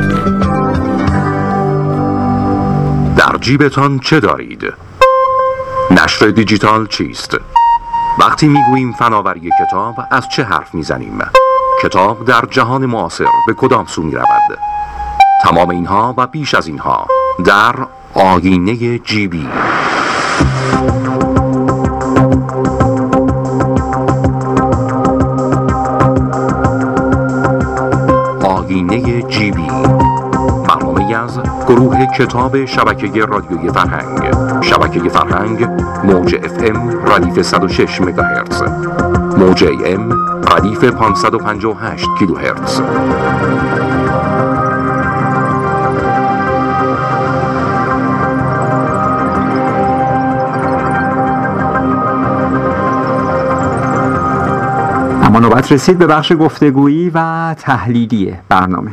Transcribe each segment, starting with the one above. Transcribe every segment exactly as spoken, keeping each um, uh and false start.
در جیبتان چه دارید؟ نشر دیجیتال چیست؟ وقتی میگوییم فناوری کتاب از چه حرف میزنیم؟ کتاب در جهان معاصر به کدام سو میرود؟ تمام اینها و بیش از اینها در آیینه جیبی. آیینه جیبی، برنامه‌ای از گروه کتاب شبکه رادیوی فرهنگ. شبکه فرهنگ، موج اف ام ردیف صد و شش مگاهرتز، موج ای ام ردیف پانصد و پنجاه و هشت کیلوهرتز. اما نوبت رسید به بخش گفتگویی و تحلیلی برنامه.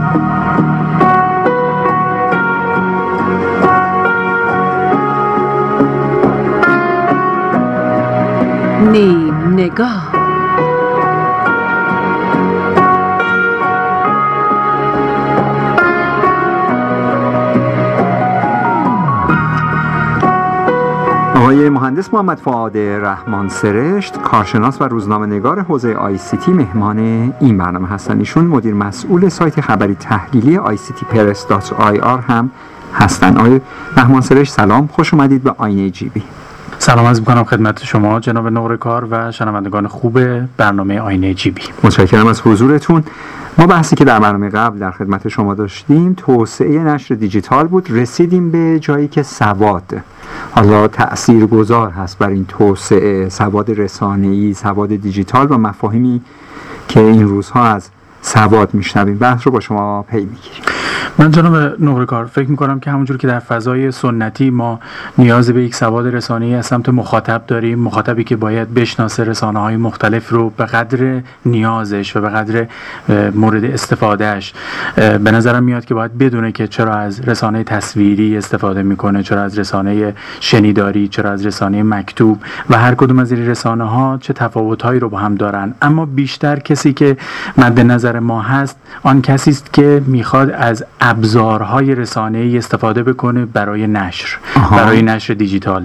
نیم نگاه. آقای مهندس محمد فؤاد رحمان سرشت، کارشناس و روزنامه‌نگار حوزه آی سی تی، مهمان این برنامه هستند. ایشون مدیر مسئول سایت خبری تحلیلی آی سی تی پرس دات آی آر هم هستند. آقای رحمان سرشت سلام، خوش اومدید به آینه جیبی. سلام عرض می‌کنم خدمت شما جناب نورکار و شنوندگان خوب برنامه آینه جیبی. متشکرم از حضورتون. ما بحثی که در برنامه قبل در خدمت شما داشتیم توسعه نشر دیجیتال بود. رسیدیم به جایی که سواد حالا تأثیرگذار هست بر این توسعه، سواد رسانه‌ای، سواد دیجیتال و مفاهیمی که این روزها از سواد میشنویم. بحث رو با شما پی میگیریم. من جناب نورکار فکر میکنم که همونجور که در فضای سنتی ما نیاز به یک سواد رسانه‌ای از سمت مخاطب داریم، مخاطبی که باید بشناسه رسانه‌های مختلف رو به قدر نیازش و به قدر مورد استفادهش، به نظرم میاد که باید بدونه که چرا از رسانه تصویری استفاده میکنه، چرا از رسانه شنیداری، چرا از رسانه مکتوب و هر کدوم از این رسانه‌ها چه تفاوت‌هایی رو با هم دارن. اما بیشتر کسی که مد نظر ما هست آن کسی است که میخواد از ابزارهای رسانه‌ای استفاده بکنه برای نشر، آها. برای نشر دیجیتال.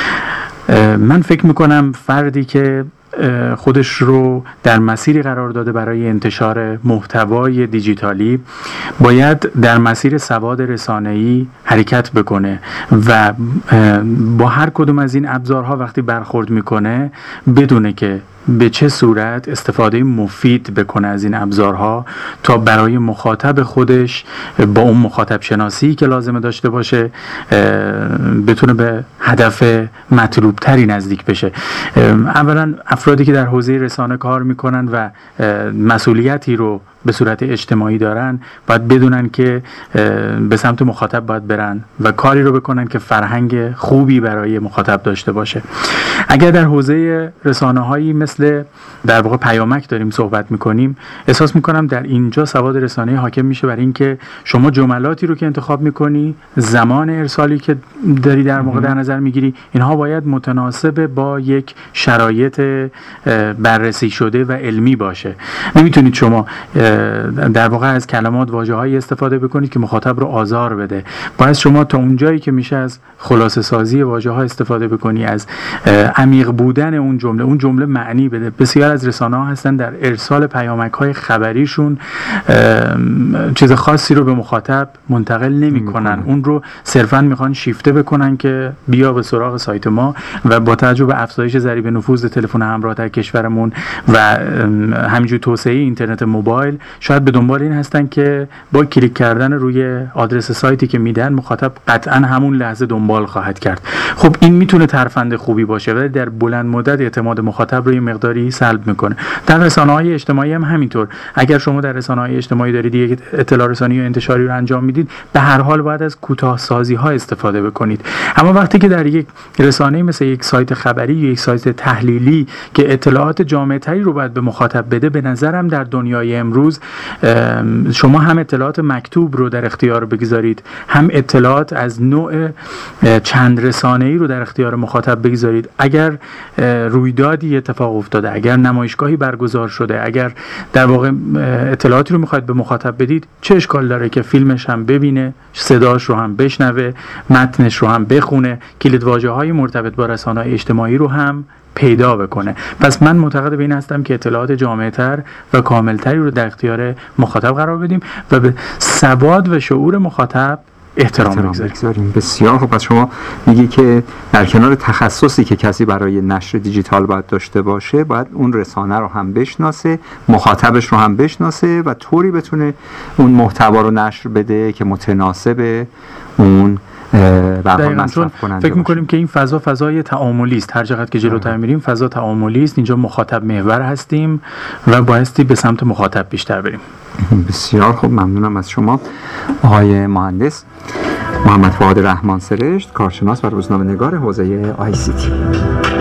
من فکر میکنم فردی که خودش رو در مسیری قرار داده برای انتشار محتوای دیجیتالی باید در مسیر سواد رسانه‌ای حرکت بکنه و با هر کدوم از این ابزارها وقتی برخورد میکنه بدونه که به چه صورت استفاده مفید بکنه از این ابزارها تا برای مخاطب خودش با اون مخاطب شناسی که لازمه داشته باشه بتونه به هدف مطلوب تری نزدیک بشه. اولا افرادی که در حوزه رسانه کار میکنن و مسئولیتی رو به صورت اجتماعی دارن باید بدونن که به سمت مخاطب باید برن و کاری رو بکنن که فرهنگ خوبی برای مخاطب داشته باشه. اگر در حوزه رسانه‌هایی مثل در واقع پیامک داریم صحبت میکنیم، احساس میکنم در اینجا سواد رسانه‌ای حاکم میشه بر این که شما جملاتی رو که انتخاب میکنی، زمان ارسالی که داری در موقع در نظر میگیری، اینها باید متناسب با یک شرایط بررسی شده و علمی باشه. نمیتونید شما در واقع از کلمات واژه‌هایی استفاده بکنید که مخاطب رو آزار بده. باید شما تا اونجایی که میشه از خلاصه سازی واژه‌ها استفاده بکنی، از عمیق بودن اون جمله، اون جمله معنی بده. بسیار از رسانه‌ها هستن در ارسال پیامک‌های خبریشون چیز خاصی رو به مخاطب منتقل نمی‌کنن، اون رو صرفاً میخوان شیفته بکنن که بیا به سراغ سایت ما و با توجه به افزایش ضریب نفوذ تلفن همراه در کشورمون و همینجور توسعه اینترنت موبایل شاید به دنبال این هستن که با کلیک کردن روی آدرس سایتی که میدن مخاطب قطعاً همون لحظه دنبال خواهد کرد. خب این میتونه ترفند خوبی باشه ولی در بلند مدت اعتماد مخاطب رو یه مقداری سلب میکنه. در رسانه‌های اجتماعی هم همینطور. اگر شما در رسانه‌های اجتماعی دارید یک اطلاع رسانی و انتشاری رو انجام میدید، به هر حال باید از کوتاه‌سازی‌ها استفاده بکنید. اما وقتی که در یک رسانه‌ای مثل یک سایت خبری یا یک سایت تحلیلی که اطلاعات جامع‌تری رو باید به مخاطب بده، به نظرم در دنیای امروز امروز شما هم اطلاعات مکتوب رو در اختیار بگذارید، هم اطلاعات از نوع چند رسانه‌ای رو در اختیار مخاطب بگذارید. اگر رویدادی اتفاق افتاده، اگر نمایشگاهی برگزار شده، اگر در واقع اطلاعاتی رو میخواید به مخاطب بدید، چه اشکال داره که فیلمش هم ببینه، صداش رو هم بشنوه، متنش رو هم بخونه، کلیدواژه‌های مرتبط با رسانه‌های اجتماعی رو هم پیدا بکنه. پس من معتقد به این هستم که اطلاعات جامع‌تر و کاملتری رو در اختیار مخاطب قرار بدیم و به سواد و شعور مخاطب احترام بگذاریم. بسیار خب. پس شما میگی که در کنار تخصصی که کسی برای نشر دیجیتال باید داشته باشه، باید اون رسانه رو هم بشناسه، مخاطبش رو هم بشناسه و طوری بتونه اون محتوا رو نشر بده که متناسب اون دقیقاً. چون فکر میکنیم که این فضا فضای تعاملی است. هر چقدر که جلوتر میریم فضا تعاملی است. اینجا مخاطب محور هستیم و بایستی به سمت مخاطب بیشتر بریم. بسیار خوب، ممنونم از شما آقای مهندس محمد فؤاد رحمان سرشت، کارشناس و روزنامه‌نگار حوزه آی سی تی.